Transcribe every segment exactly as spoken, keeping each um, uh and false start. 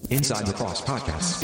Inside Lacrosse Podcast.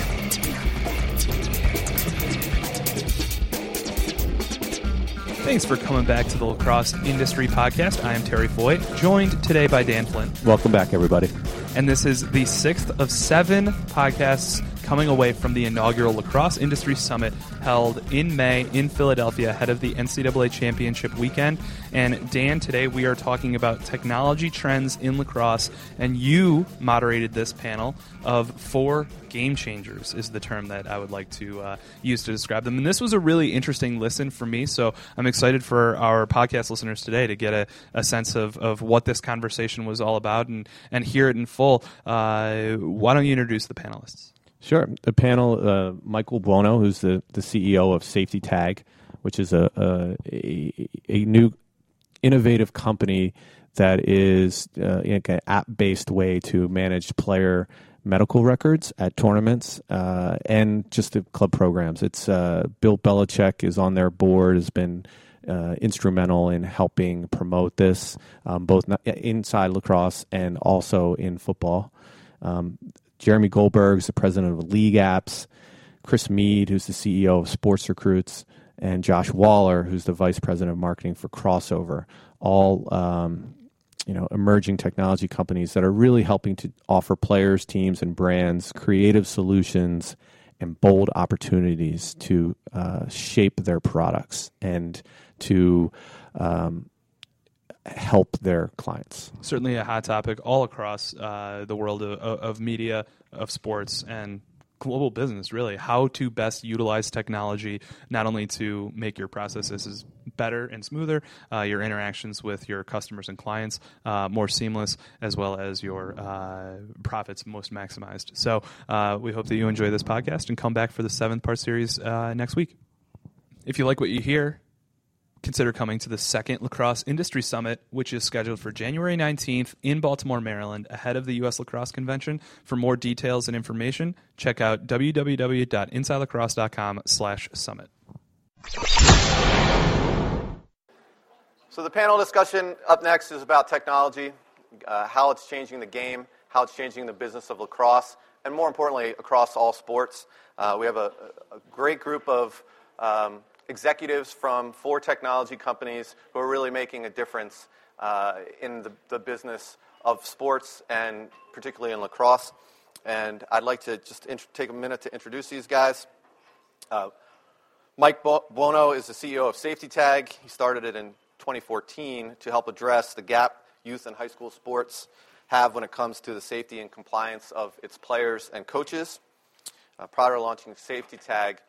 Thanks for coming back to the Lacrosse Industry Podcast. I am Terry Foy, joined today by Dan Flynn. Welcome back, everybody. And this is the sixth of seven podcasts coming away from the inaugural Lacrosse Industry Summit held in May in Philadelphia ahead of the N C double A Championship weekend. And Dan, today we are talking about technology trends in lacrosse, and you moderated this panel of four game changers is the term that I would like to uh, use to describe them. And this was a really interesting listen for me, so I'm excited for our podcast listeners today to get a, a sense of, of what this conversation was all about and, and hear it in full. Uh, why don't you introduce the panelists? Sure. The panel, uh, Michael Buono, who's the, the C E O of Safety Tag, which is a, a, a, a new innovative company that is uh, like an app-based way to manage player medical records at tournaments uh, and just the club programs. It's uh, Bill Belichick is on their board, has been uh, instrumental in helping promote this, um, both inside lacrosse and also in football. Um, Jeremy Goldberg is the president of League Apps, Chris Mead, who's the C E O of Sports Recruits, and Josh Waller, who's the vice president of marketing for Crossover, all um, you know, emerging technology companies that are really helping to offer players, teams, and brands creative solutions and bold opportunities to uh, shape their products and to um, help their clients. Certainly a hot topic all across uh, the world of, of media, of sports, and global business, really. How to best utilize technology, not only to make your processes better and smoother, uh, your interactions with your customers and clients uh, more seamless, as well as your uh, profits most maximized. So uh, we hope that you enjoy this podcast and come back for the seventh part series uh, next week. If you like what you hear, consider coming to the second Lacrosse Industry Summit, which is scheduled for January nineteenth in Baltimore, Maryland, ahead of the U S Lacrosse Convention. For more details and information, check out www.insidelacrosse.com slash summit. So the panel discussion up next is about technology, uh, how it's changing the game, how it's changing the business of lacrosse, and more importantly, across all sports. Uh, we have a, a great group of um, executives from four technology companies who are really making a difference uh, in the, the business of sports and particularly in lacrosse. And I'd like to just int- take a minute to introduce these guys. Uh, Mike Buono is the C E O of Safety Tag. He started it in twenty fourteen to help address the gap youth and high school sports have when it comes to the safety and compliance of its players and coaches. Uh, prior to launching Safety Tag,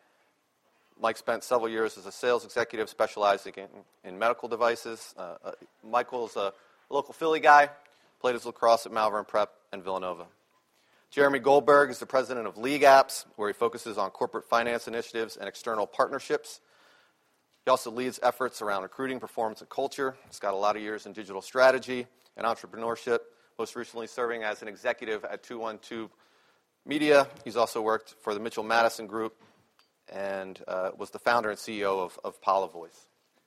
Mike spent several years as a sales executive specializing in, in medical devices. Uh, uh, Michael's a local Philly guy, played his lacrosse at Malvern Prep and Villanova. Jeremy Goldberg is the president of League Apps, where he focuses on corporate finance initiatives and external partnerships. He also leads efforts around recruiting, performance, and culture. He's got a lot of years in digital strategy and entrepreneurship, most recently serving as an executive at two one two Media. He's also worked for the Mitchell Madison Group and uh, was the founder and C E O of, of Paula Voice.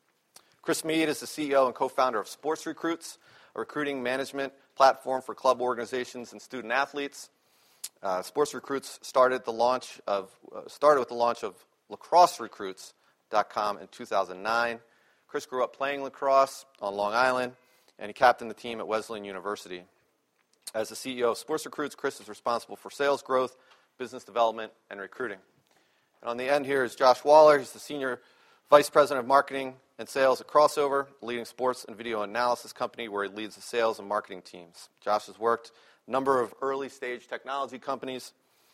Chris Mead is the C E O and co-founder of Sports Recruits, a recruiting management platform for club organizations and student athletes. Uh, Sports Recruits started the launch of uh, started with the launch of lacrosse recruits dot com in two thousand nine. Chris grew up playing lacrosse on Long Island, and he captained the team at Wesleyan University. As the C E O of Sports Recruits, Chris is responsible for sales growth, business development, and recruiting. And on the end here is Josh Waller. He's the Senior Vice President of Marketing and Sales at Crossover, a leading sports and video analysis company where he leads the sales and marketing teams. Josh has worked a number of early-stage technology companies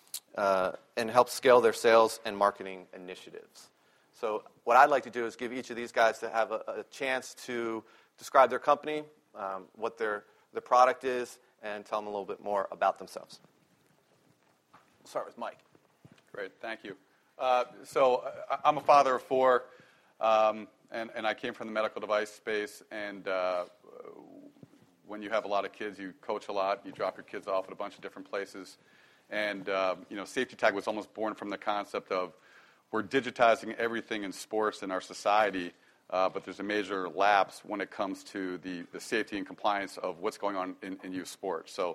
uh, and helped scale their sales and marketing initiatives. So what I'd like to do is give each of these guys to have a, a chance to describe their company, um, what their, their product is, and tell them a little bit more about themselves. We'll start with Mike. Great, thank you. Uh, so uh, I'm a father of four, um, and, and I came from the medical device space, and uh, when you have a lot of kids, you coach a lot, you drop your kids off at a bunch of different places, and uh, you know, Safety Tag was almost born from the concept of we're digitizing everything in sports in our society, uh, but there's a major lapse when it comes to the, the safety and compliance of what's going on in, in youth sports. So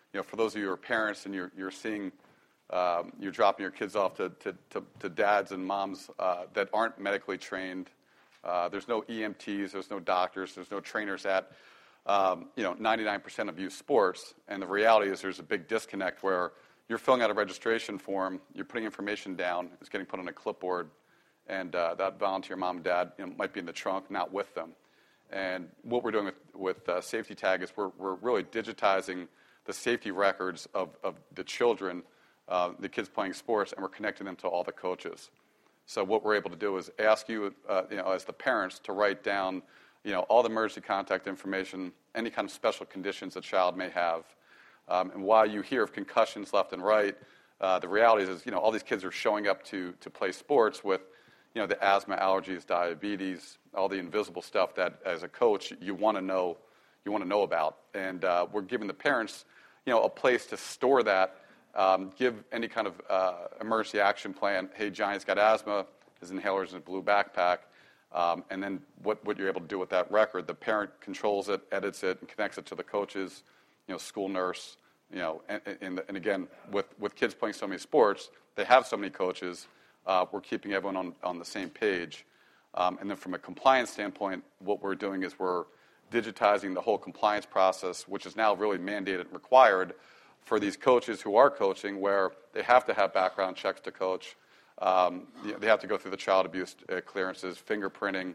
you know, for those of you who are parents and you're you're seeing, um, you're dropping your kids off to to, to, to dads and moms uh, that aren't medically trained. Uh, there's no E M Ts, there's no doctors, there's no trainers at, um, you know, ninety-nine percent of youth sports. And the reality is there's a big disconnect where you're filling out a registration form, you're putting information down, it's getting put on a clipboard, and uh, that volunteer mom and dad, you know, might be in the trunk, not with them. And what we're doing with, with uh, Safety Tag is we're, we're really digitizing the safety records of, of the children, uh, the kids playing sports, and we're connecting them to all the coaches. So what we're able to do is ask you, uh, you know, as the parents, to write down, you know, all the emergency contact information, any kind of special conditions a child may have. Um, and while you hear of concussions left and right, uh, the reality is, is, you know, all these kids are showing up to to play sports with, you know, the asthma, allergies, diabetes, all the invisible stuff that, as a coach, you want to know, you want to know about. And uh, we're giving the parents, you know, a place to store that, um, give any kind of uh, emergency action plan. Hey, Johnny's got asthma, his inhaler's in a blue backpack. Um, and then what, what you're able to do with that record, the parent controls it, edits it, and connects it to the coaches, you know, school nurse, you know, and, and, and again, with, with kids playing so many sports, they have so many coaches, uh, we're keeping everyone on, on the same page. Um, and then from a compliance standpoint, what we're doing is we're digitizing the whole compliance process, which is now really mandated and required for these coaches who are coaching, where they have to have background checks to coach. Um, you know, they have to go through the child abuse uh, clearances, fingerprinting,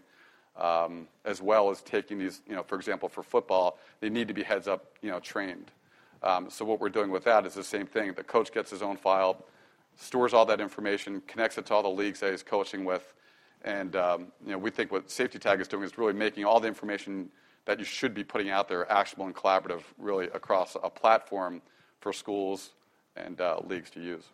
um, as well as taking these, you know, for example, for football, they need to be heads up, you know, trained. Um, so what we're doing with that is the same thing. The coach gets his own file, stores all that information, connects it to all the leagues that he's coaching with, and um, you know, we think what Safety Tag is doing is really making all the information that you should be putting out there actionable and collaborative, really across a platform for schools and uh, leagues to use.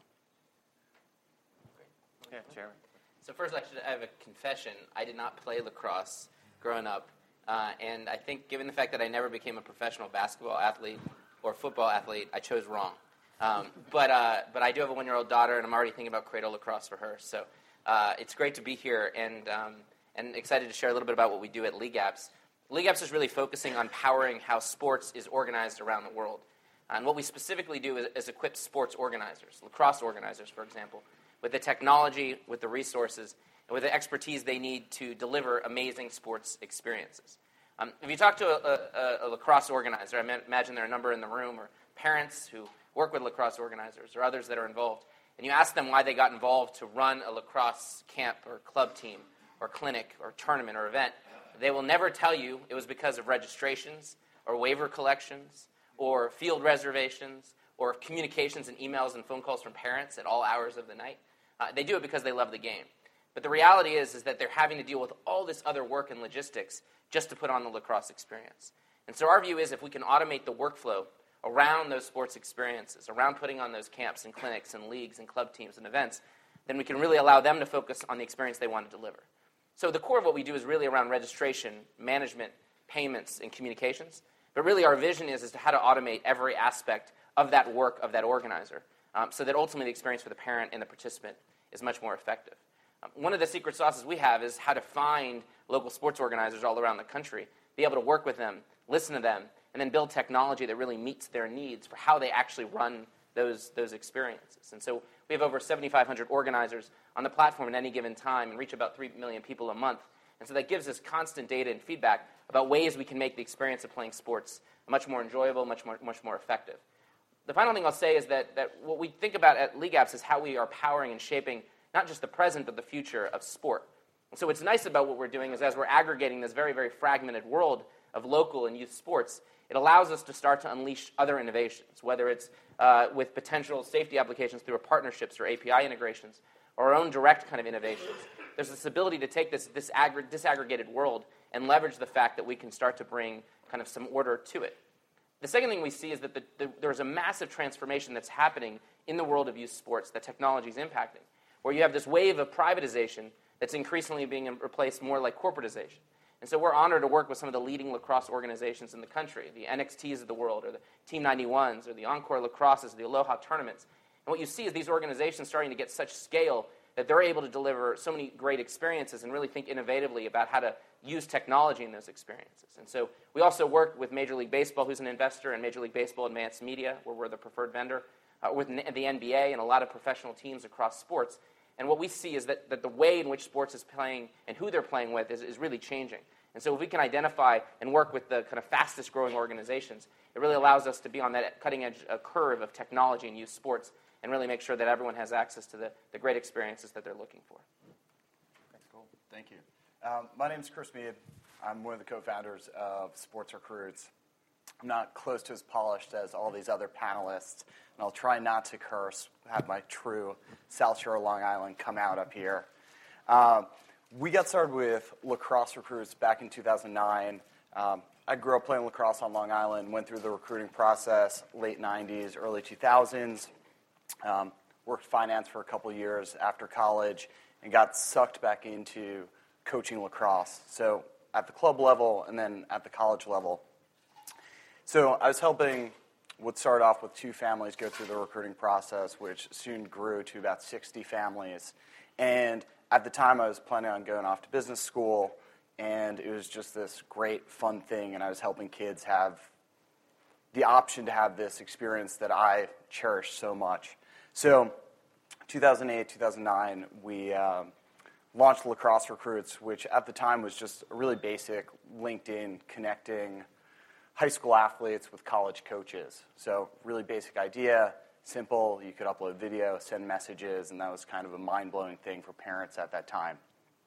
Yeah, Jeremy. So first, I should have a confession. I did not play lacrosse growing up, uh, and I think given the fact that I never became a professional basketball athlete or football athlete, I chose wrong. Um, but uh, but I do have a one-year-old daughter, and I'm already thinking about cradle lacrosse for her. So uh, it's great to be here, and um, and excited to share a little bit about what we do at League Apps. League Apps is really focusing on powering how sports is organized around the world. And what we specifically do is, is equip sports organizers, lacrosse organizers, for example, with the technology, with the resources, and with the expertise they need to deliver amazing sports experiences. Um, if you talk to a, a, a lacrosse organizer, I imagine there are a number in the room, or parents who work with lacrosse organizers, or others that are involved, and you ask them why they got involved to run a lacrosse camp or club team or clinic or tournament or event, they will never tell you it was because of registrations or waiver collections or field reservations or communications and emails and phone calls from parents at all hours of the night. Uh, they do it because they love the game. But the reality is, is that they're having to deal with all this other work and logistics just to put on the lacrosse experience. And so our view is if we can automate the workflow around those sports experiences, around putting on those camps and clinics and leagues and club teams and events, then we can really allow them to focus on the experience they want to deliver. So the core of what we do is really around registration, management, payments, and communications. But really our vision is, is to how to automate every aspect of that work of that organizer, um, so that ultimately the experience for the parent and the participant is much more effective. Um, one of the secret sauces we have is how to find local sports organizers all around the country, be able to work with them, listen to them, and then build technology that really meets their needs for how they actually run those, those experiences. And so we have over seventy-five hundred organizers on the platform at any given time and reach about three million people a month. And so that gives us constant data and feedback about ways we can make the experience of playing sports much more enjoyable, much more, much more effective. The final thing I'll say is that, that what we think about at League Apps is how we are powering and shaping not just the present, but the future of sport. And so what's nice about what we're doing is as we're aggregating this very, very fragmented world of local and youth sports, it allows us to start to unleash other innovations, whether it's uh, with potential safety applications through our partnerships or A P I integrations, or our own direct kind of innovations. There's this ability to take this disaggr- disaggregated world and leverage the fact that we can start to bring kind of some order to it. The second thing we see is that the, the, there's a massive transformation that's happening in the world of youth sports that technology is impacting, where you have this wave of privatization that's increasingly being replaced more like corporatization. And so we're honored to work with some of the leading lacrosse organizations in the country, the N X Ts of the world, or the Team ninety-ones, or the Encore Lacrosses, the Aloha tournaments. And what you see is these organizations starting to get such scale that they're able to deliver so many great experiences and really think innovatively about how to use technology in those experiences. And so we also work with Major League Baseball, who's an investor, and Major League Baseball Advanced Media, where we're the preferred vendor, uh, with the N B A and a lot of professional teams across sports. And what we see is that, that the way in which sports is playing and who they're playing with is, is really changing. And so if we can identify and work with the kind of fastest growing organizations, it really allows us to be on that cutting edge uh, curve of technology and youth sports and really make sure that everyone has access to the, the great experiences that they're looking for. That's cool. Thank you. Um, my name is Chris Mead. I'm one of the co-founders of Sports Recruits. I'm not close to as polished as all these other panelists, and I'll try not to curse, have my true South Shore Long Island come out up here. Um, we got started with Lacrosse Recruits back in two thousand nine. Um, I grew up playing lacrosse on Long Island, went through the recruiting process, late nineties, early two thousands. Um, worked finance for a couple years after college and got sucked back into coaching lacrosse. So at the club level and then at the college level. So I was helping, would start off with two families go through the recruiting process, which soon grew to about sixty families. And at the time, I was planning on going off to business school, and it was just this great, fun thing, and I was helping kids have the option to have this experience that I cherish so much. So two thousand eight, two thousand nine, we um, launched Lacrosse Recruits, which at the time was just a really basic LinkedIn connecting high school athletes with college coaches. So really basic idea, simple. You could upload video, send messages, and that was kind of a mind-blowing thing for parents at that time.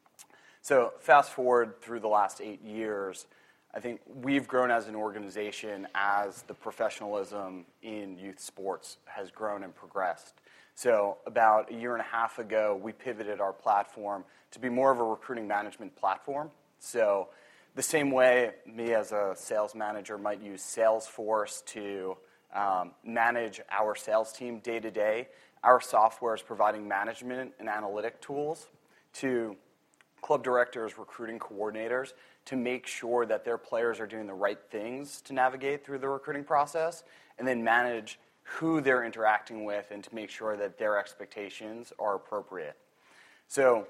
So fast forward through the last eight years, I think we've grown as an organization as the professionalism in youth sports has grown and progressed. So about a year and a half ago, we pivoted our platform to be more of a recruiting management platform. So the same way me as a sales manager might use Salesforce to um, manage our sales team day to day, our software is providing management and analytic tools to club directors, recruiting coordinators, to make sure that their players are doing the right things to navigate through the recruiting process, and then manage who they're interacting with and to make sure that their expectations are appropriate. So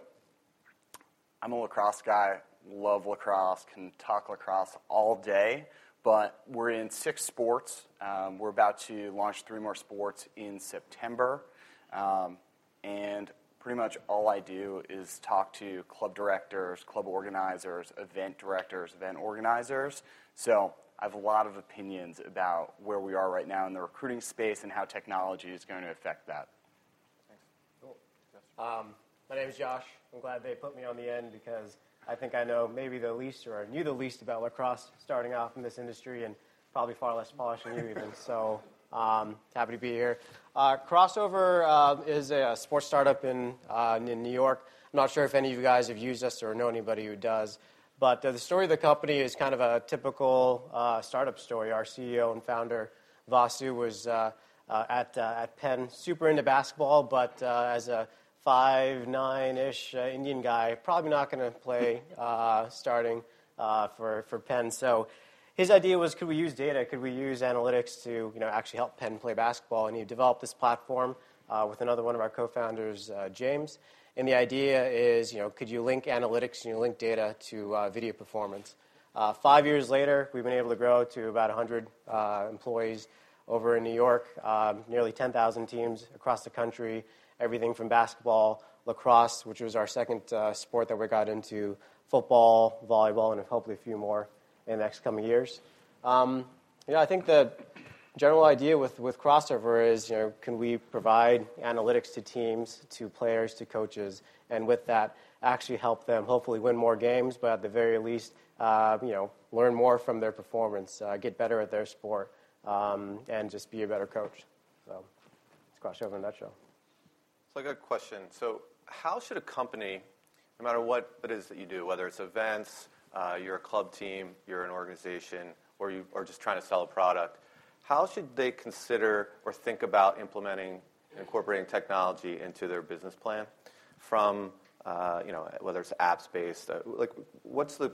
I'm a lacrosse guy, love lacrosse, can talk lacrosse all day, but we're in six sports. Um, we're about to launch three more sports in September, um, and pretty much all I do is talk to club directors, club organizers, event directors, event organizers. So I have a lot of opinions about where we are right now in the recruiting space and how technology is going to affect that. Thanks. Cool. Um, my name is Josh. I'm glad they put me on the end because I think I know maybe the least or knew the least about lacrosse starting off in this industry and probably far less polished than you even. So um, happy to be here. Uh, Crossover uh, is a sports startup in, uh, in New York. I'm not sure if any of you guys have used us or know anybody who does. But uh, the story of the company is kind of a typical uh, startup story. Our C E O and founder, Vasu, was uh, uh, at, uh, at Penn, super into basketball, but uh, as a five nine-ish uh, Indian guy, probably not going to play uh, starting uh, for, for Penn. So his idea was, could we use data? Could we use analytics to you know, actually help Penn play basketball? And he developed this platform uh, with another one of our co-founders, uh, James. And the idea is, you know, could you link analytics and you link data to uh, video performance? Uh, five years later, we've been able to grow to about one hundred uh, employees over in New York, um, nearly ten thousand teams across the country, everything from basketball, lacrosse, which was our second uh, sport that we got into, football, volleyball, and hopefully a few more in the next coming years. Um, you know, I think the general idea with, with Crossover is, you know, can we provide analytics to teams, to players, to coaches, and with that, actually help them hopefully win more games, but at the very least, uh, you know, learn more from their performance, uh, get better at their sport, um, and just be a better coach. So, it's Crossover in a nutshell. So I got a question. So how should a company, no matter what it is that you do, whether it's events, uh, you're a club team, you're an organization, or you are just trying to sell a product, how should they consider or think about implementing, incorporating technology into their business plan? From, uh, you know, whether it's apps-based, uh, like, what's the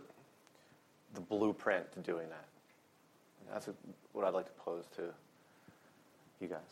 the blueprint to doing that? And that's a, what I'd like to pose to you guys.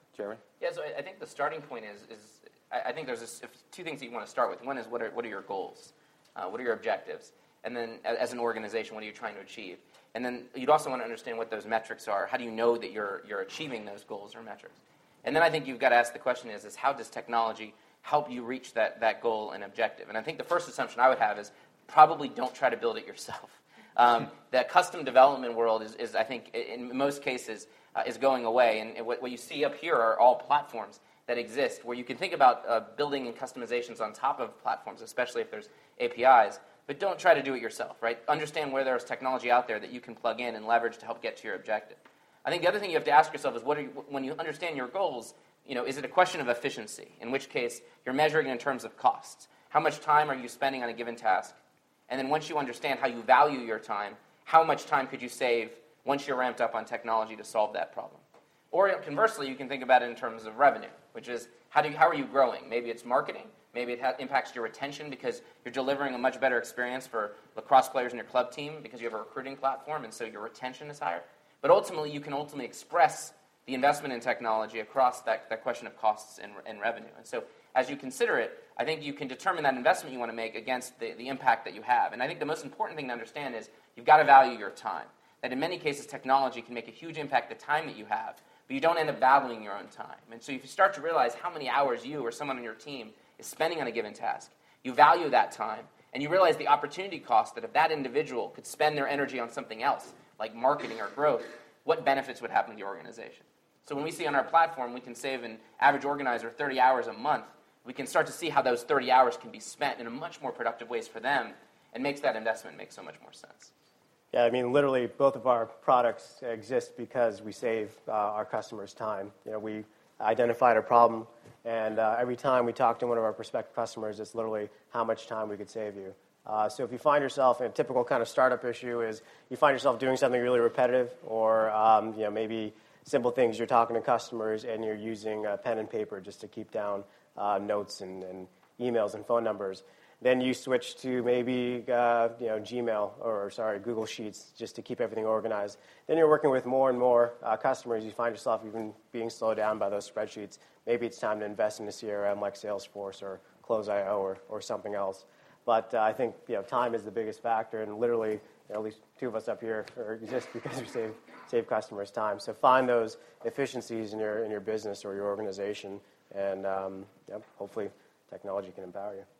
Jeremy? Yeah, so I I think the starting point is, is I I think there's this, two things that you want to start with. One is what are, what are your goals? Uh, what are your objectives? And then a- as an organization, what are you trying to achieve? And then you'd also want to understand what those metrics are. How do you know that you're you're achieving those goals or metrics? And then I think you've got to ask the question is, is how does technology help you reach that, that goal and objective? And I think the first assumption I would have is probably don't try to build it yourself. Um, that custom development world is, is I think, in most cases, uh, is going away. And what, what you see up here are all platforms that exist where you can think about uh, building and customizations on top of platforms, especially if there's A P Is. But don't try to do it yourself, right? Understand where there's technology out there that you can plug in and leverage to help get to your objective. I think the other thing you have to ask yourself is, what are you, when you understand your goals, you know, is it a question of efficiency? In which case, you're measuring it in terms of costs. How much time are you spending on a given task? And then once you understand how you value your time, how much time could you save once you're ramped up on technology to solve that problem? Or conversely, you can think about it in terms of revenue, which is how, do you, how are you growing? Maybe it's marketing. Maybe it ha- impacts your retention because you're delivering a much better experience for lacrosse players in your club team because you have a recruiting platform, and so your retention is higher. But ultimately, you can ultimately express the investment in technology across that, that question of costs and, and revenue. And so as you consider it, I think you can determine that investment you want to make against the, the impact that you have. And I think the most important thing to understand is you've got to value your time. That in many cases, technology can make a huge impact the time that you have, but you don't end up valuing your own time. And so if you start to realize how many hours you or someone on your team is spending on a given task, you value that time, and you realize the opportunity cost that if that individual could spend their energy on something else, like marketing or growth, what benefits would happen to the organization. So when we see on our platform we can save an average organizer thirty hours a month, we can start to see how those thirty hours can be spent in a much more productive ways for them, and makes that investment make so much more sense. Yeah, I mean, literally, both of our products exist because we save uh, our customers time. You know, we identified a problem, and uh, every time we talk to one of our prospective customers, it's literally how much time we could save you. Uh, so if you find yourself in a typical kind of startup issue is you find yourself doing something really repetitive, or um, you know, maybe simple things, you're talking to customers and you're using uh, pen and paper just to keep down uh, notes and, and emails and phone numbers. Then you switch to maybe uh, you know, Gmail or sorry Google Sheets just to keep everything organized. Then you're working with more and more uh, customers. You find yourself even being slowed down by those spreadsheets. Maybe it's time to invest in a C R M like Salesforce or Close dot I O or, or something else. But uh, I think you know time is the biggest factor, and literally, you know, at least two of us up here are exist because we save save customers time. So find those efficiencies in your in your business or your organization, and um, yep, hopefully technology can empower you.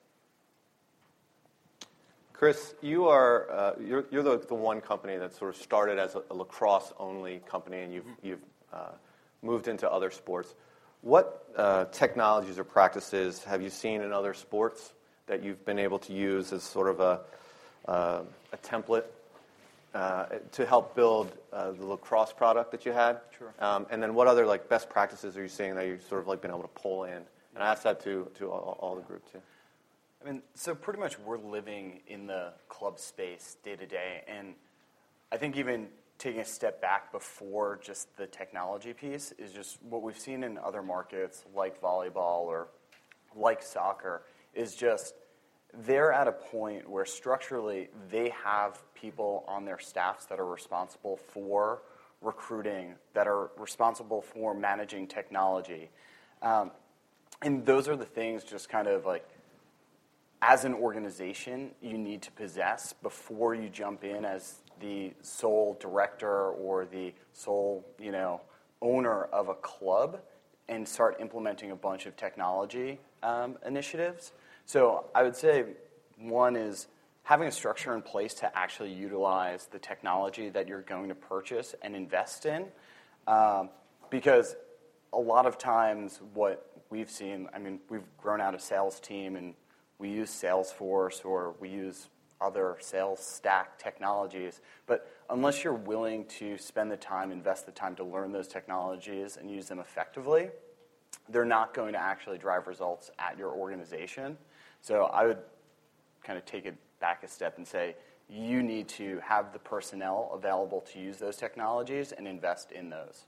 Chris, you are uh, you're, you're the, the one company that sort of started as a, a lacrosse-only company, and you've you've uh, moved into other sports. What uh, technologies or practices have you seen in other sports that you've been able to use as sort of a, uh, a template uh, to help build uh, the lacrosse product that you had? Sure. Um, and then what other like best practices are you seeing that you've sort of like been able to pull in? And I asked that to, to all, all the group too. I mean, so pretty much we're living in the club space day to day, and I think even taking a step back before just the technology piece is just what we've seen in other markets like volleyball or like soccer is just they're at a point where structurally they have people on their staffs that are responsible for recruiting, that are responsible for managing technology. Um, and those are the things just kind of like as an organization you need to possess before you jump in as the sole director or the sole, you know, owner of a club and start implementing a bunch of technology um, initiatives. So I would say one is having a structure in place to actually utilize the technology that you're going to purchase and invest in. Um, because a lot of times what we've seen, I mean, we've grown out a sales team and we use Salesforce or we use other sales stack technologies. But unless you're willing to spend the time, invest the time to learn those technologies and use them effectively, they're not going to actually drive results at your organization. So I would kind of take it back a step and say you need to have the personnel available to use those technologies and invest in those.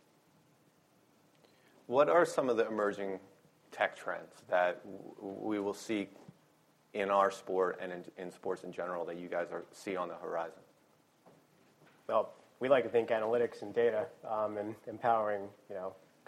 What are some of the emerging tech trends that w- we will see in our sport and in, in sports in general that you guys are see on the horizon? Well, we like to think analytics and data um, and empowering, you know,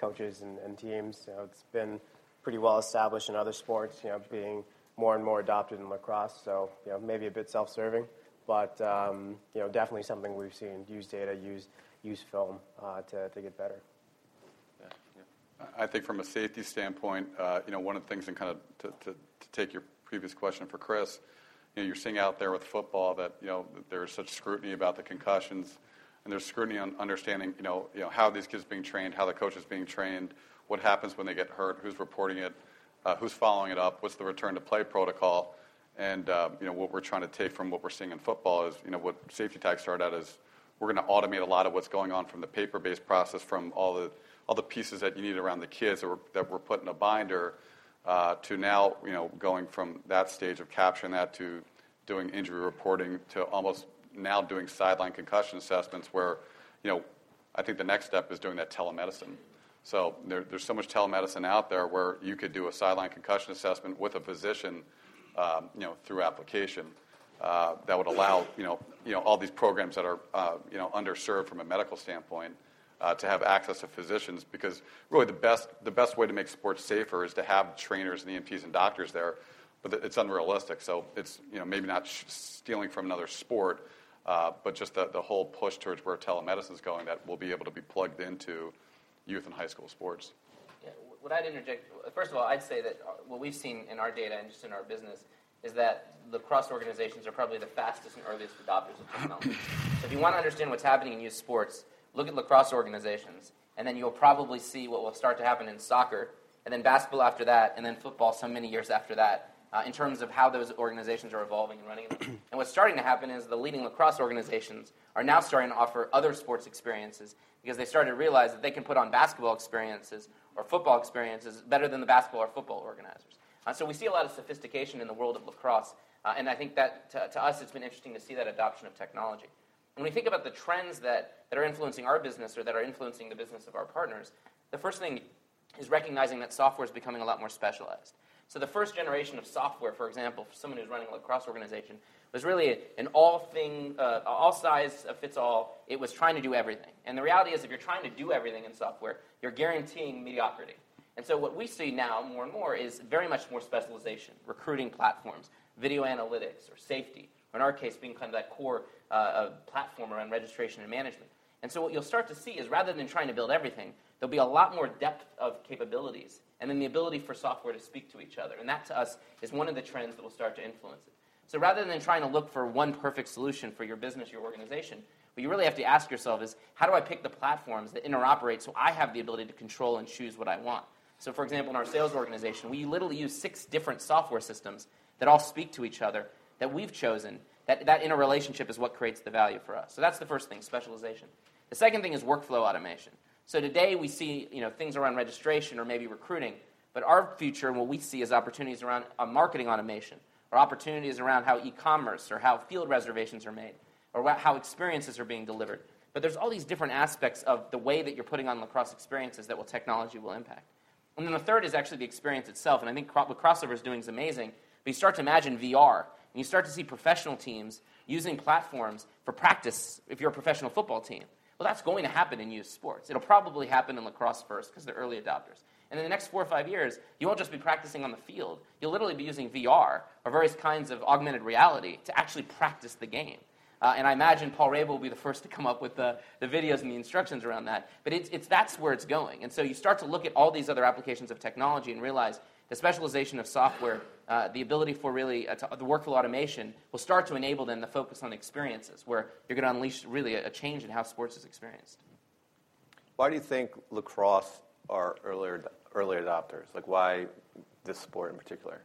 coaches and, and teams. You know, it's been pretty well established in other sports, you know, being more and more adopted in lacrosse. So, you know, maybe a bit self-serving, but, um, you know, definitely something we've seen. Use data, use use film uh, to, to get better. Yeah, yeah. I think from a safety standpoint, uh, you know, one of the things, and kind of to, to, to take your previous question for Chris, you know, you're seeing out there with football that, you know, there's such scrutiny about the concussions, and there's scrutiny on understanding, you know, you know, how these kids are being trained, how the coach is being trained, what happens when they get hurt, who's reporting it, uh, who's following it up, what's the return to play protocol, and uh, you know, what we're trying to take from what we're seeing in football is, you know, what Safety Tag started out as, we're going to automate a lot of what's going on from the paper-based process, from all the all the pieces that you need around the kids that we're, that we're put in a binder, uh, to now, you know, going from that stage of capturing that to doing injury reporting to almost now doing sideline concussion assessments where, you know, I think the next step is doing that telemedicine. So there, there's so much telemedicine out there where you could do a sideline concussion assessment with a physician, um, you know, through application. Uh, that would allow, you know, you know, all these programs that are, uh, you know, underserved from a medical standpoint uh, to have access to physicians, because really the best the best way to make sports safer is to have trainers and E M Ts and doctors there, but it's unrealistic. So it's, you know, maybe not sh- stealing from another sport, uh, but just the, the whole push towards where telemedicine is going, that will be able to be plugged into youth and high school sports. Yeah, what I'd interject, first of all, I'd say that what we've seen in our data and just in our business is that lacrosse organizations are probably the fastest and earliest adopters of technology. So if you want to understand what's happening in youth sports, look at lacrosse organizations, and then you'll probably see what will start to happen in soccer, and then basketball after that, and then football so many years after that, uh, in terms of how those organizations are evolving and running them. And what's starting to happen is the leading lacrosse organizations are now starting to offer other sports experiences, because they started to realize that they can put on basketball experiences or football experiences better than the basketball or football organizers. Uh, so we see a lot of sophistication in the world of lacrosse, uh, and I think that to, to us it's been interesting to see that adoption of technology. When we think about the trends that, that are influencing our business or that are influencing the business of our partners, the first thing is recognizing that software is becoming a lot more specialized. So the first generation of software, for example, for someone who's running a lacrosse organization, was really an all-thing, uh, all-size-fits-all. It was trying to do everything. And the reality is, if you're trying to do everything in software, you're guaranteeing mediocrity. And so what we see now more and more is very much more specialization, recruiting platforms, video analytics, or safety, or in our case, being kind of that core uh, platform around registration and management. And so what you'll start to see is, rather than trying to build everything, there'll be a lot more depth of capabilities, and then the ability for software to speak to each other. And that, to us, is one of the trends that will start to influence it. So rather than trying to look for one perfect solution for your business, your organization, what you really have to ask yourself is, how do I pick the platforms that interoperate so I have the ability to control and choose what I want? So, for example, in our sales organization, we literally use six different software systems that all speak to each other that we've chosen. That, that interrelationship is what creates the value for us. So that's the first thing, specialization. The second thing is workflow automation. So today we see, you know, things around registration or maybe recruiting, but our future and what we see is opportunities around uh, marketing automation, or opportunities around how e-commerce or how field reservations are made, or how experiences are being delivered. But there's all these different aspects of the way that you're putting on lacrosse experiences that will technology will impact. And then the third is actually the experience itself, and I think what Crossover is doing is amazing, but you start to imagine V R, and you start to see professional teams using platforms for practice if you're a professional football team. Well, that's going to happen in youth sports. It'll probably happen in lacrosse first because they're early adopters. And in the next four or five years, you won't just be practicing on the field. You'll literally be using V R or various kinds of augmented reality to actually practice the game. Uh, and I imagine Paul Rabel will be the first to come up with the, the videos and the instructions around that. But it's, it's, that's where it's going. And so you start to look at all these other applications of technology and realize the specialization of software, uh, the ability for really uh, to, the workflow automation will start to enable then the focus on experiences, where you're going to unleash really a, a change in how sports is experienced. Why do you think lacrosse are earlier early adopters? Like, why this sport in particular?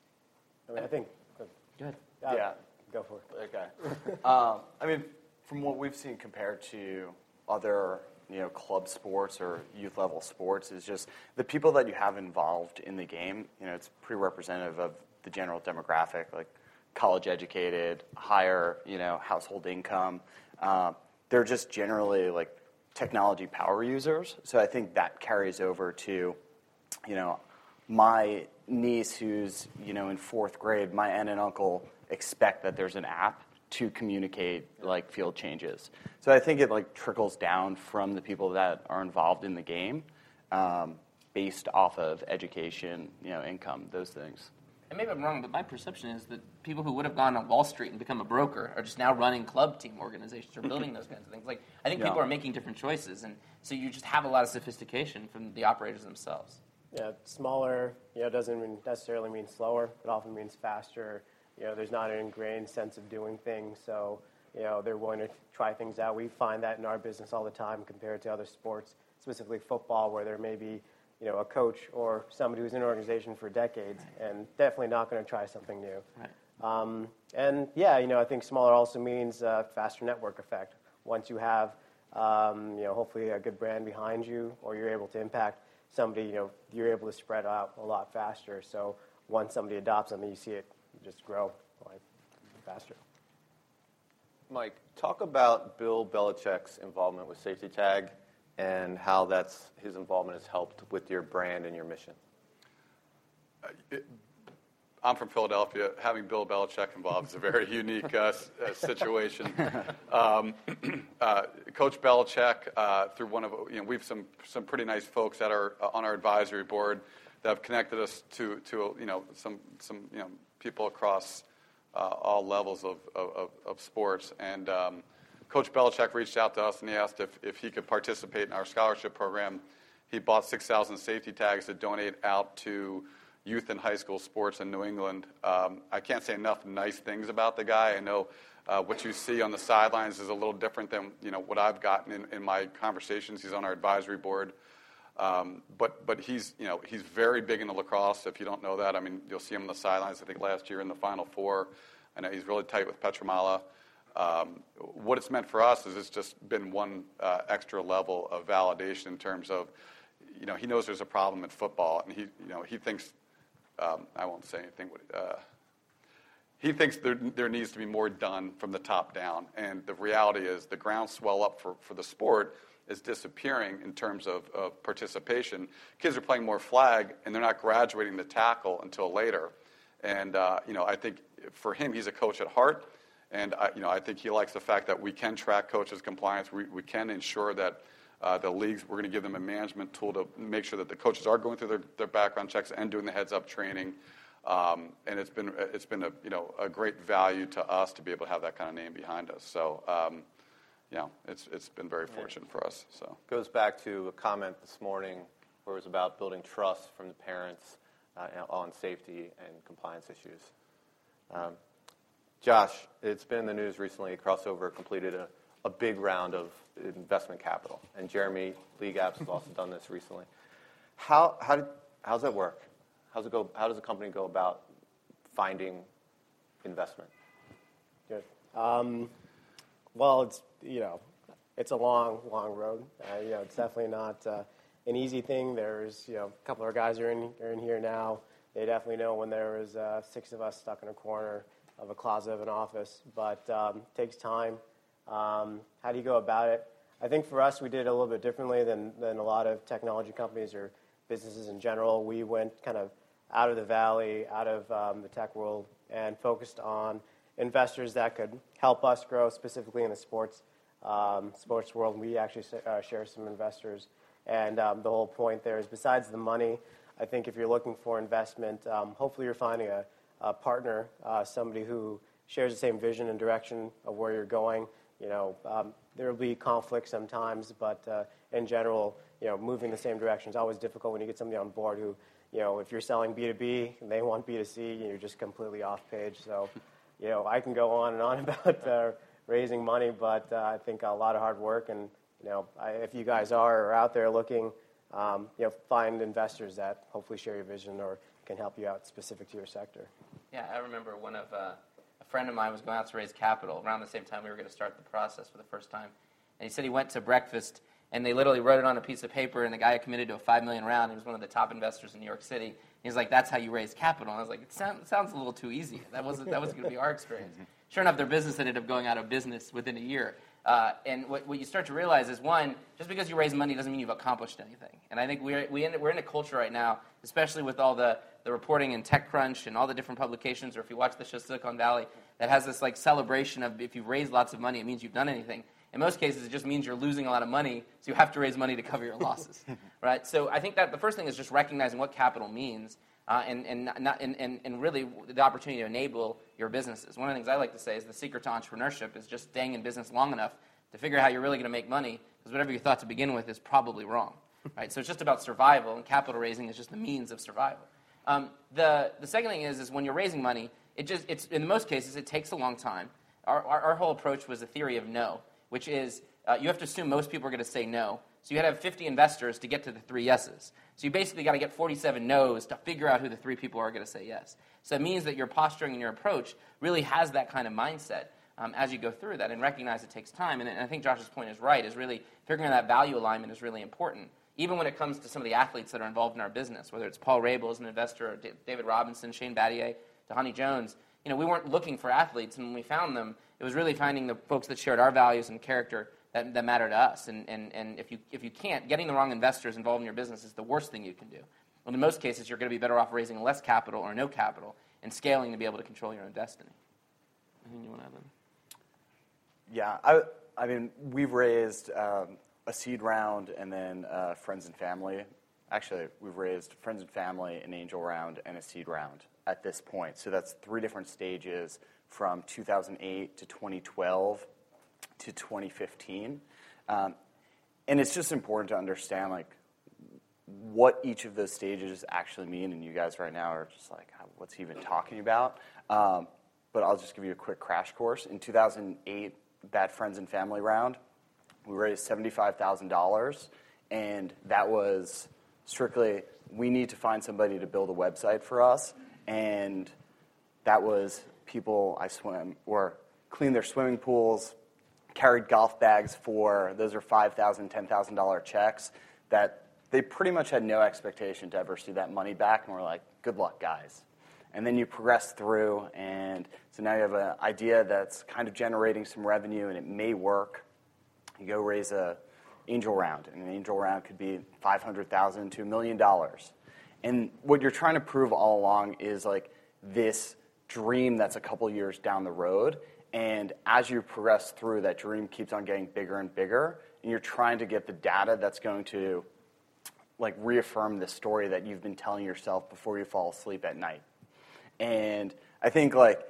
I mean, I think. Good. Uh, Yeah. Go for it. Okay. um, I mean, from what we've seen compared to other, you know, club sports or youth level sports, is just the people that you have involved in the game. You know, it's pretty representative of the general demographic, like college educated, higher, you know, household income. Uh, they're just generally like technology power users. So I think that carries over to, you know, my niece who's, you know, in fourth grade. My aunt and uncle expect that there's an app to communicate like field changes. So I think it like trickles down from the people that are involved in the game um, based off of education, you know, income, those things. And maybe I'm wrong, but my perception is that people who would have gone on Wall Street and become a broker are just now running club team organizations or building those kinds of things. Like, I think Yeah. people are making different choices, and so you just have a lot of sophistication from the operators themselves. Yeah, smaller, you know, doesn't mean necessarily mean slower. It often means faster. You know, there's not an ingrained sense of doing things, so, you know, they're willing to try things out. We find that in our business all the time compared to other sports, specifically football, where there may be, you know, a coach or somebody who's in an organization for decades and definitely not going to try something new. Right. Um, and, yeah, you know, I think smaller also means uh, faster network effect. Once you have, um, you know, hopefully a good brand behind you or you're able to impact somebody, you know, you're able to spread out a lot faster. So once somebody adopts something, you see it just grow like faster. Mike, talk about Bill Belichick's involvement with Safety Tag and how that's his involvement has helped with your brand and your mission. Uh, it, I'm from Philadelphia. Having Bill Belichick involved is a very unique uh, uh, situation. Um, uh, Coach Belichick, uh, through one of you know, we have some some pretty nice folks that are uh, on our advisory board that have connected us to to you know some some you know people across uh, all levels of of, of sports. And um, Coach Belichick reached out to us and he asked if if he could participate in our scholarship program. He bought six thousand safety tags to donate out to youth and high school sports in New England. Um, I can't say enough nice things about the guy. I know uh, what you see on the sidelines is a little different than you know what I've gotten in, in my conversations. He's on our advisory board, um, but but he's you know he's very big into lacrosse. If you don't know that, I mean you'll see him on the sidelines. I think last year in the Final Four. I know he's really tight with Petramala. Um, what it's meant for us is it's just been one uh, extra level of validation in terms of you know he knows there's a problem in football, and he you know he thinks. Um, I won't say anything. Uh, he thinks there, there needs to be more done from the top down. And the reality is the groundswell up for, for the sport is disappearing in terms of, of participation. Kids are playing more flag, and they're not graduating the tackle until later. And, uh, you know, I think for him, he's a coach at heart. And, I, you know, I think he likes the fact that we can track coaches' compliance. We, we can ensure that Uh, the leagues, we're going to give them a management tool to make sure that the coaches are going through their, their background checks and doing the heads-up training. Um, and it's been it's been a you know a great value to us to be able to have that kind of name behind us. So, um, you know, it's it's been very fortunate for us. So goes back to a comment this morning where it was about building trust from the parents uh, on safety and compliance issues. Um, Josh, it's been in the news recently. Crossover completed a a big round of investment capital. And Jeremy, League Apps, has also done this recently. How how did, how does that work? How's it go? How does a company go about finding investment? Good. Um, well, it's you know, it's a long, long road. Uh, you know, it's definitely not uh, an easy thing. There's you know, a couple of our guys are in are in here now. They definitely know when there was uh, six of us stuck in a corner of a closet of an office, but um, it takes time. Um, how do you go about it? I think for us, we did it a little bit differently than, than a lot of technology companies or businesses in general. We went kind of out of the valley, out of um, the tech world, and focused on investors that could help us grow, specifically in the sports um, sports world. We actually uh, share some investors. And um, the whole point there is, besides the money, I think if you're looking for investment, um, hopefully you're finding a, a partner, uh, somebody who shares the same vision and direction of where you're going. You know, um, there will be conflict sometimes, but uh, in general, you know, moving the same direction is always difficult when you get somebody on board who, you know, if you're selling B two B and they want B two C, you're just completely off page. So, you know, I can go on and on about uh, raising money, but uh, I think a lot of hard work. And, you know, I, if you guys are, are out there looking, um, you know, find investors that hopefully share your vision or can help you out specific to your sector. Yeah, I remember one of uh, a friend of mine was going out to raise capital around the same time we were going to start the process for the first time. And he said he went to breakfast, and they literally wrote it on a piece of paper, and the guy had committed to a five million dollars round. He was one of the top investors in New York City. He was like, that's how you raise capital. And I was like, it, sound, it sounds a little too easy. That wasn't, that wasn't going to be our experience. Sure enough, their business ended up going out of business within a year. Uh, and what, what you start to realize is, one, just because you raise money doesn't mean you've accomplished anything. And I think we're, we in, we're in a culture right now, especially with all the, the reporting in TechCrunch and all the different publications, or if you watch the show Silicon Valley, that has this like celebration of if you've raised lots of money, it means you've done anything. In most cases, it just means you're losing a lot of money, so you have to raise money to cover your losses, right? So I think that the first thing is just recognizing what capital means, uh, and and, not, and and and really the opportunity to enable your businesses. One of the things I like to say is the secret to entrepreneurship is just staying in business long enough to figure out how you're really going to make money, because whatever you thought to begin with is probably wrong, right? So it's just about survival, and capital raising is just the means of survival. Um, the the second thing is is when you're raising money, it just it's in most cases it takes a long time. Our our, our whole approach was a theory of no, which is uh, you have to assume most people are going to say no. So you had to have fifty investors to get to the three yeses. So you basically got to get forty-seven no's to figure out who the three people are going to say yes. So it means that your posturing and your approach really has that kind of mindset um, as you go through that, and recognize it takes time. And, and I think Josh's point is right, is really figuring out that value alignment is really important. Even when it comes to some of the athletes that are involved in our business, whether it's Paul Rabel as an investor, or D- David Robinson, Shane Battier, Tahani Jones, you know, we weren't looking for athletes, and when we found them, it was really finding the folks that shared our values and character that, that matter to us. And, and, and if you if you can't, getting the wrong investors involved in your business is the worst thing you can do. Well, in most cases, you're going to be better off raising less capital or no capital and scaling to be able to control your own destiny. Anything you want to add on? Yeah, I, I mean, we've raised um, a seed round and then uh, friends and family. Actually, we've raised friends and family, an angel round, and a seed round at this point. So that's three different stages from two thousand eight to twenty twelve to twenty fifteen. Um, and it's just important to understand, like, what each of those stages actually mean. And you guys right now are just like, what's he even talking about? Um, but I'll just give you a quick crash course. In two thousand eight, that friends and family round, we raised seventy-five thousand dollars, and that was strictly, we need to find somebody to build a website for us, and that was people I swim, or clean their swimming pools, carried golf bags for, those are five thousand dollars, ten thousand dollars checks that they pretty much had no expectation to ever see that money back, and we're like, good luck, guys. And then you progress through, and so now you have an idea that's kind of generating some revenue, and it may work. You go raise a angel round, and an angel round could be five hundred thousand dollars to a million dollars. And what you're trying to prove all along is like this dream that's a couple years down the road, and as you progress through, that dream keeps on getting bigger and bigger, and you're trying to get the data that's going to like reaffirm the story that you've been telling yourself before you fall asleep at night. And I think like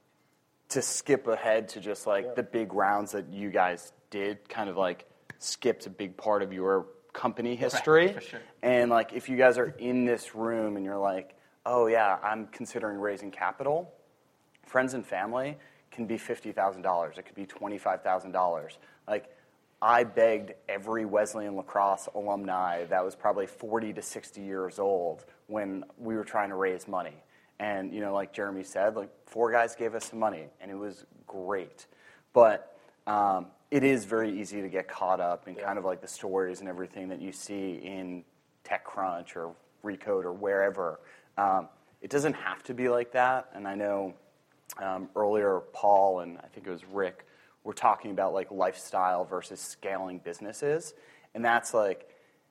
to skip ahead to just like yeah. the big rounds that you guys did kind of like skipped a big part of your company history. Right, for sure. And like if you guys are in this room and you're like, oh yeah, I'm considering raising capital, friends and family can be fifty thousand dollars. It could be twenty-five thousand dollars. Like I begged every Wesleyan lacrosse alumni that was probably forty to sixty years old when we were trying to raise money. And, you know, like Jeremy said, like four guys gave us some money, and it was great. But um, it is very easy to get caught up in yeah. kind of like the stories and everything that you see in TechCrunch or Recode or wherever. Um, it doesn't have to be like that. And I know um, earlier Paul and I think it was Rick were talking about like lifestyle versus scaling businesses. And that's like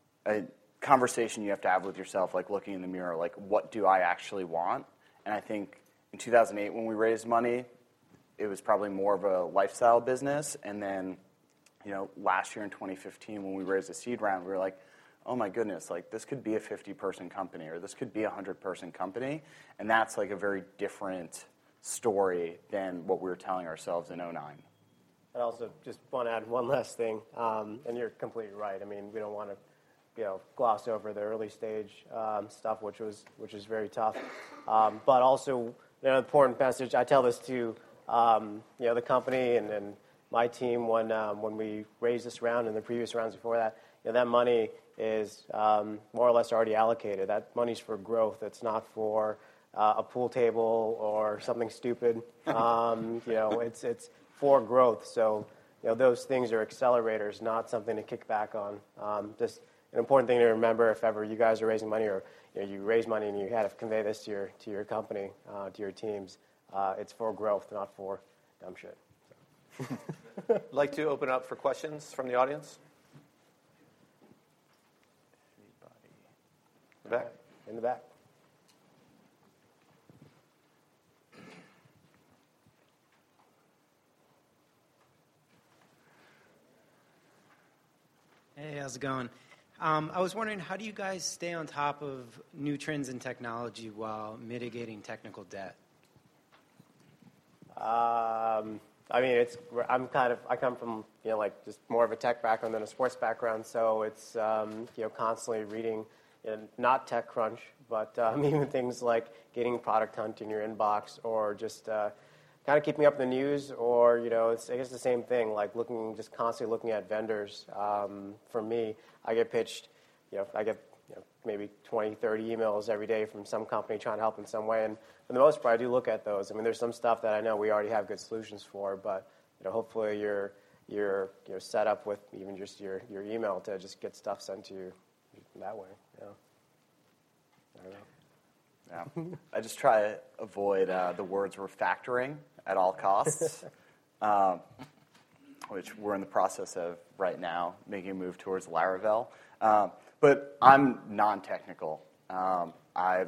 a conversation you have to have with yourself, like looking in the mirror, like what do I actually want? And I think in two thousand eight when we raised money, it was probably more of a lifestyle business. And then, you know, last year in twenty fifteen when we raised a seed round, we were like, oh my goodness, like this could be a fifty-person company or this could be a one hundred-person company. And that's like a very different story than what we were telling ourselves in oh nine. I also just want to add one last thing, um, and you're completely right. I mean, we don't want to, you know, gloss over the early stage um, stuff, which was which is very tough. Um, but also, you know, important message. I tell this to um, you know the company and, and my team when um, when we raised this round and the previous rounds before that. You know, that money is um, more or less already allocated. That money's for growth. It's not for uh, a pool table or something stupid. Um, you know, it's it's for growth. So, you know, those things are accelerators, not something to kick back on. Um, just an important thing to remember if ever you guys are raising money or you know, you raise money and you had to convey this to your to your company, uh, to your teams. Uh, it's for growth, not for dumb shit. So. I'd like to open up for questions from the audience. In the back. In the back. Hey, how's it going? Um, I was wondering, how do you guys stay on top of new trends in technology while mitigating technical debt? Um, I mean, it's I'm kind of I come from you know like just more of a tech background than a sports background, so it's um, you know constantly reading, you know, not TechCrunch, but um, even things like getting Product Hunt in your inbox, or just uh, kind of keeping up with the news, or you know it's I guess the same thing, like looking just constantly looking at vendors. Um, for me, I get pitched, you know, I get you know, maybe twenty, thirty emails every day from some company trying to help in some way, and for the most part, I do look at those. I mean, there's some stuff that I know we already have good solutions for, but you know, hopefully you're you're you know set up with even just your, your email to just get stuff sent to you that way. You know? I don't know. Yeah, I just try to avoid uh, the words refactoring at all costs, um, which we're in the process of right now, making a move towards Laravel. Um, but I'm non-technical. Um, I've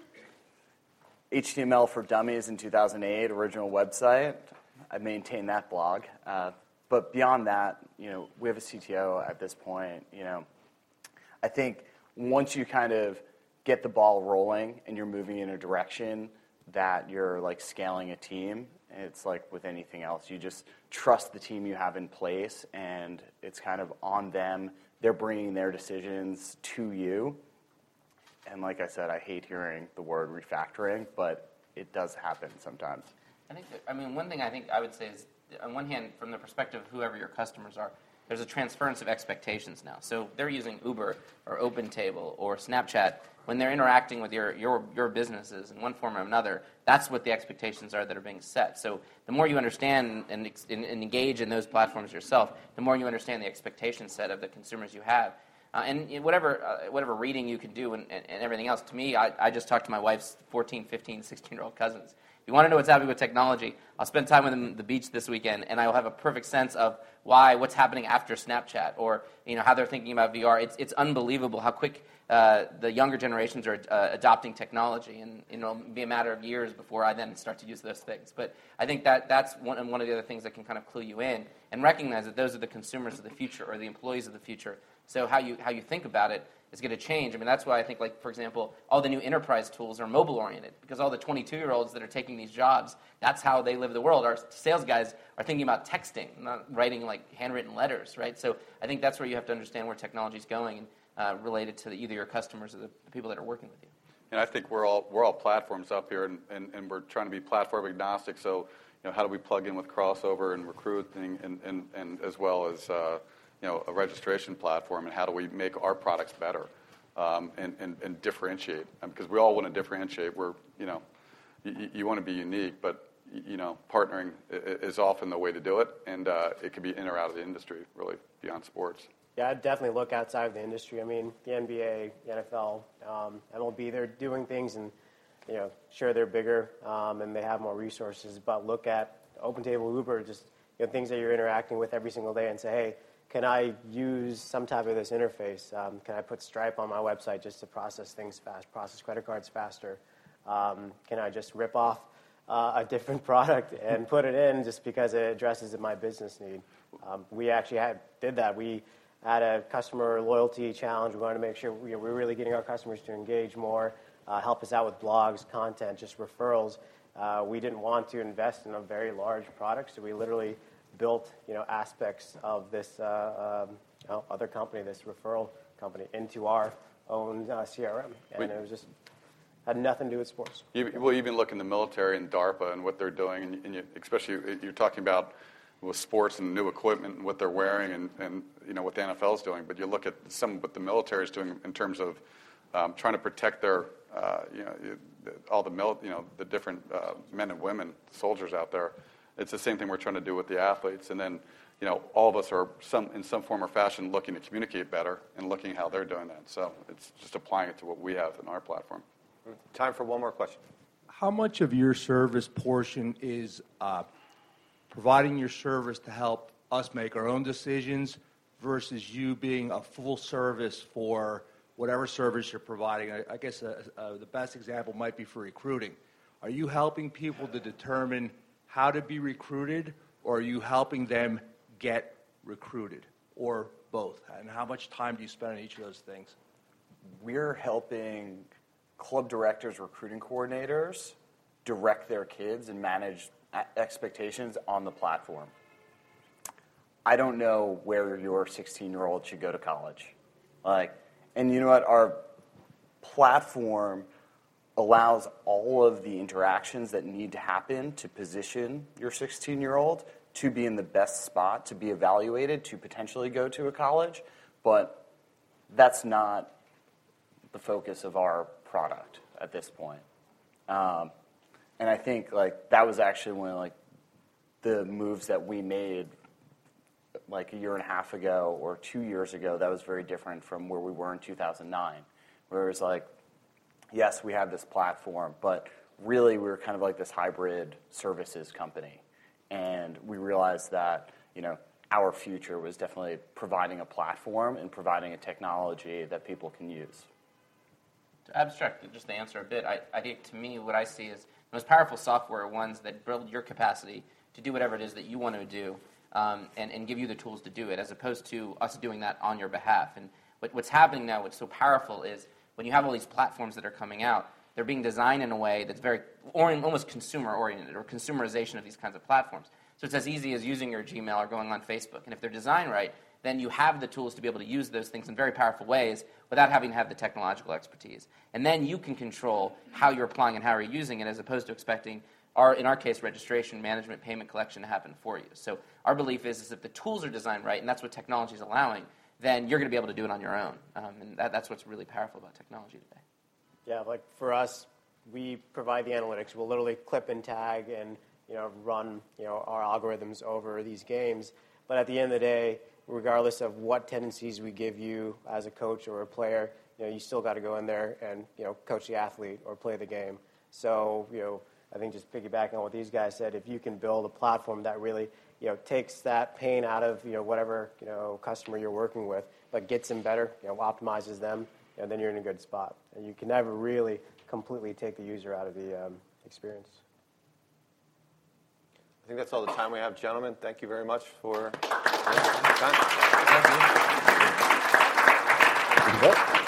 H T M L for Dummies in two thousand eight, original website. I maintain that blog. Uh, but beyond that, you know, we have a C T O at this point. You know, I think once you kind of get the ball rolling and you're moving in a direction that you're like scaling a team, it's like with anything else. You just trust the team you have in place, and it's kind of on them. They're bringing their decisions to you. And like I said, I hate hearing the word refactoring, but it does happen sometimes. I think, that, I mean, one thing I think I would say is, on one hand, from the perspective of whoever your customers are, there's a transference of expectations now. So they're using Uber or OpenTable or Snapchat. When they're interacting with your, your, your businesses in one form or another, that's what the expectations are that are being set. So the more you understand and, and, and engage in those platforms yourself, the more you understand the expectation set of the consumers you have. Uh, and whatever uh, whatever reading you can do and, and, and everything else, to me, I, I just talked to my wife's fourteen, fifteen, sixteen-year-old cousins. If you want to know what's happening with technology, I'll spend time with them at the beach this weekend, and I will have a perfect sense of why, what's happening after Snapchat, or you know how they're thinking about V R. It's it's unbelievable how quick uh, the younger generations are uh, adopting technology, and you know, it'll be a matter of years before I then start to use those things. But I think that that's one one of the other things that can kind of clue you in and recognize that those are the consumers of the future or the employees of the future. So how you how you think about it is going to change. I mean, that's why I think, like, for example, all the new enterprise tools are mobile-oriented, because all the twenty-two-year-olds that are taking these jobs, that's how they live the world. Our sales guys are thinking about texting, not writing, like, handwritten letters, right? So I think that's where you have to understand where technology is going, and uh, related to the, either your customers or the, the people that are working with you. And I think we're all we're all platforms up here, and, and, and we're trying to be platform agnostic. So, you know, how do we plug in with crossover and recruiting, and, and, and as well as uh, you know, a registration platform, and how do we make our products better um, and, and, and differentiate? Because we all want to differentiate. We're, you know, you, you want to be unique, but, you know, partnering is often the way to do it, and uh, it could be in or out of the industry, really, beyond sports. Yeah, I'd definitely look outside of the industry. I mean, the N B A, the N F L, um, M L B, they're doing things, and, you know, sure, they're bigger um, and they have more resources, but look at OpenTable, Uber, just, you know, things that you're interacting with every single day, and say, hey, can I use some type of this interface? Um, can I put Stripe on my website just to process things fast, process credit cards faster? Um, can I just rip off uh, a different product and put it in just because it addresses my business need? Um, we actually had, did that. We had a customer loyalty challenge. We wanted to make sure we, we're really getting our customers to engage more, uh, help us out with blogs, content, just referrals. Uh, we didn't want to invest in a very large product, so we literally built, you know, aspects of this uh, um, you know, other company, this referral company, into our own uh, C R M, and we, it was just had nothing to do with sports. You, well, even look in the military and DARPA and what they're doing, and, and you, especially you're talking about with sports and new equipment and what they're wearing, and, and you know what the N F L is doing. But you look at some of what the military is doing in terms of um, trying to protect their, uh, you know, all the mil- you know, the different uh, men and women, soldiers out there. It's the same thing we're trying to do with the athletes, and then, you know, all of us are some in some form or fashion looking to communicate better and looking at how they're doing that. So it's just applying it to what we have in our platform. Time for one more question. How much of your service portion is uh, providing your service to help us make our own decisions versus you being a full service for whatever service you're providing? I, I guess uh, uh, the best example might be for recruiting. Are you helping people to determine how to be recruited, or are you helping them get recruited? or both? And how much time do you spend on each of those things? We're helping club directors, recruiting coordinators direct their kids and manage expectations on the platform. I don't know where your sixteen-year-old should go to college. Like, and you know what? Our platform allows all of the interactions that need to happen to position your sixteen-year-old to be in the best spot, to be evaluated, to potentially go to a college. But that's not the focus of our product at this point. Um, and I think like that was actually one of like the moves that we made like a year and a half ago or two years ago. That was very different from where we were in two thousand nine, where it was like, yes, we have this platform, but really we were kind of like this hybrid services company. And we realized that, you know, our future was definitely providing a platform and providing a technology that people can use. To abstract just to answer a bit, I, I think to me what I see is the most powerful software are ones that build your capacity to do whatever it is that you want to do um, and, and give you the tools to do it, as opposed to us doing that on your behalf. And what, what's happening now, what's so powerful is when you have all these platforms that are coming out, they're being designed in a way that's very or almost consumer-oriented or consumerization of these kinds of platforms. So it's as easy as using your Gmail or going on Facebook. And if they're designed right, then you have the tools to be able to use those things in very powerful ways without having to have the technological expertise. And then you can control how you're applying and how you're using it, as opposed to expecting, our, in our case, registration, management, payment, collection to happen for you. So our belief is, is if the tools are designed right, and that's what technology is allowing, then you're going to be able to do it on your own. Um, and that, that's what's really powerful about technology today. Yeah, like for us, we provide the analytics. We'll literally clip and tag and you know run you know our algorithms over these games. But at the end of the day, regardless of what tendencies we give you as a coach or a player, you know you still got to go in there and you know coach the athlete or play the game. So you know I think just piggybacking on what these guys said, if you can build a platform that really you know takes that pain out of you know whatever you know customer you're working with, but gets them better, you know optimizes them, and then you're in a good spot. And you can never really completely take the user out of the um, experience. I think that's all the time we have, gentlemen. Thank you very much for your time. Thank you. Thank you.